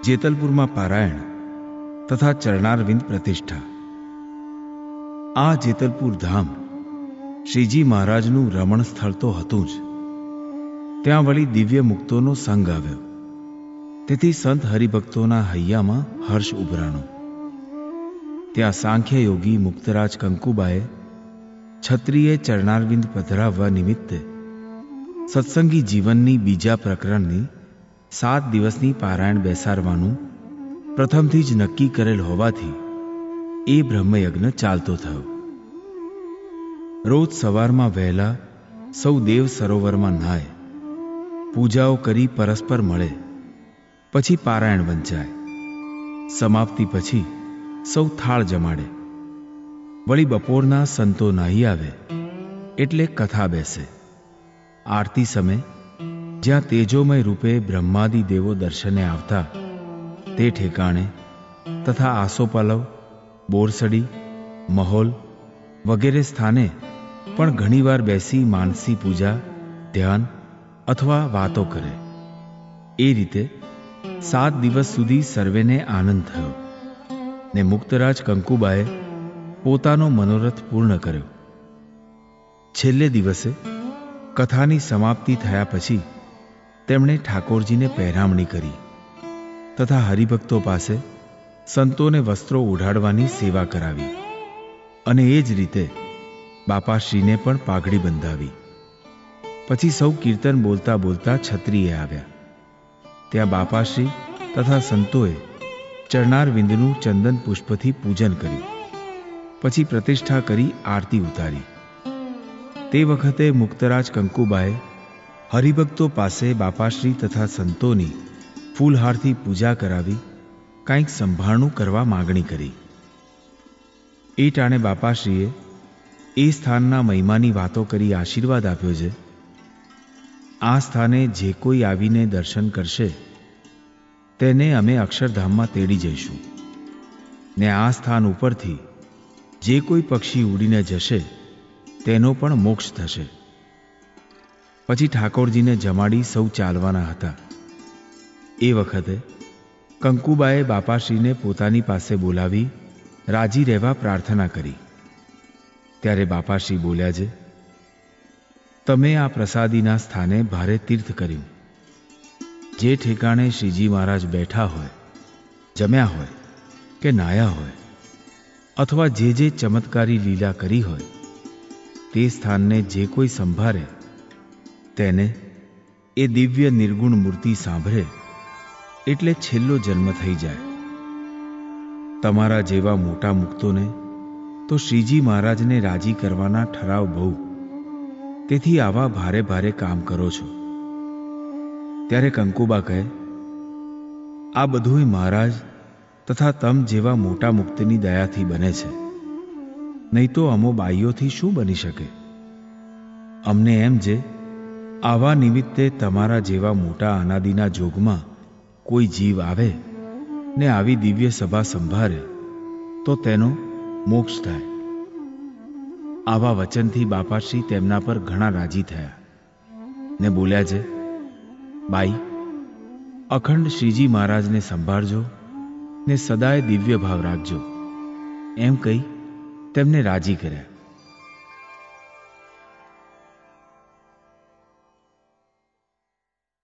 જેતલપુરમાં પારાયણ તથા ચરણારવિંદ પ્રતિષ્ઠા. આ જેતલપુર ધામ શ્રીજી મહારાજનું રમણ સ્થળ તો હતું જ, ત્યાં વળી દિવ્ય મુક્તોનો સંગ આવ્યો, તેથી સંત હરિભક્તોના હૈયામાં હર્ષ ઉભરાણો. ત્યાં સાંખ્ય યોગી મુક્તરાજ કંકુબાએ છત્રીએ ચરણારવિંદ પધરાવવા નિમિત્તે સત્સંગી જીવનની બીજા પ્રકરણની 7 દિવસની પારાયણ બેસાડવાનું પ્રથમથી જ નક્કી કરેલ હોવાથી એ બ્રહ્મયજ્ઞ ચાલતો થયો. રોજ સવારમાં વહેલા સૌ દેવ સરોવરમાં નહાય, પૂજાઓ કરી પરસ્પર મળે, પછી પારાયણ વંચાય. સમાપ્તિ પછી સૌ થાળ જમાડે. વળી બપોરના સંતો નાહી આવે એટલે કથા બેસે. આરતી સમય જ્યાં તેજોમય રૂપે બ્રહ્માદિ દેવો દર્શને આવતા તે ઠેકાણે તથા આસોપાલવ, બોરસડી, મહોલ વગેરે સ્થાને પણ ઘણીવાર બેસી માનસી પૂજા, ધ્યાન અથવા વાતો કરે. એ રીતે 7 દિવસ સુધી સર્વેને આનંદ થયો ને મુક્તરાજ કંકુબાએ પોતાનો મનોરથ પૂર્ણ કર્યો. છેલ્લે દિવસે કથાની સમાપ્તિ થયા પછી તેમણે ઠાકોરજીને પહેરામણી કરી તથા હરિભક્તો પાસે સંતોને વસ્ત્રો ઓઢાડવાની સેવા કરાવી અને એ જ રીતે બાપાશ્રીને પણ પાઘડી બંધાવી. પછી સૌ કીર્તન બોલતા બોલતા છત્રીએ આવ્યા. ત્યાં બાપાશ્રી તથા સંતોએ ચરણારવિંદનું ચંદન પુષ્પથી પૂજન કર્યું. પછી પ્રતિષ્ઠા કરી આરતી ઉતારી. તે વખતે મુક્તરાજ કંકુબાએ હરિભક્તો પાસે બાપાશ્રી તથા સંતોની ફૂલહારથી પૂજા કરાવી કંઈક સંભાળણું કરવા માગણી કરી. એ ટાણે બાપાશ્રીએ એ સ્થાનના મહિમાની વાતો કરી આશીર્વાદ આપ્યો છે. આ સ્થાને જે કોઈ આવીને દર્શન કરશે તેને અમે અક્ષરધામમાં તેડી જઈશું ને આ સ્થાન ઉપરથી જે કોઈ પક્ષી ઉડીને જશે તેનો પણ મોક્ષ થશે. પછી ઠાકોરજીને જમાડી સૌ ચાલવાના હતા. એ વખતે કંકુબાએ બાપાશ્રીને પોતાની પાસે બોલાવી રાજી રહેવા પ્રાર્થના કરી. ત્યારે બાપાશ્રી બોલ્યા છે, તમે આ પ્રસાદીના સ્થાને ભારે તીર્થ કર્યું. જે ઠેકાણે શ્રીજી મહારાજ બેઠા હોય, જમ્યા હોય કે નાયા હોય અથવા જે ચમત્કારી લીલા કરી હોય તે સ્થાનને જે કોઈ સંભાળે તેને એ દિવ્ય નિર્ગુણ મૂર્તિ સાંભળે એટલે છેલ્લો જન્મ થઈ જાય. તમારા જેવા મોટા મુક્તોને તો શ્રીજી મહારાજને રાજી કરવાના ઠરાવ બહુ, તેથી આવા ભારે ભારે કામ કરો છો. ત્યારે કંકુબા કહે, આ બધુંય મહારાજ તથા તમ જેવા મોટા મુક્તની દયાથી બને છે, નહીં તો અમો બાઈઓથી શું બની શકે. અમને એમ જે આવા નિમિત્તે તમારા જેવા મોટા અનાદિના જોગમાં કોઈ જીવ આવે ને આવી દિવ્ય સભા સંભાળે તો તેનો મોક્ષ થાય. આવા વચનથી બાપાશ્રી તેમના પર ઘણા રાજી થયા ને બોલ્યા છે, બાઈ, અખંડ શ્રીજી મહારાજને સંભાળજો ને સદાય દિવ્ય ભાવ રાખજો. એમ કહી તેમને રાજી કર્યા.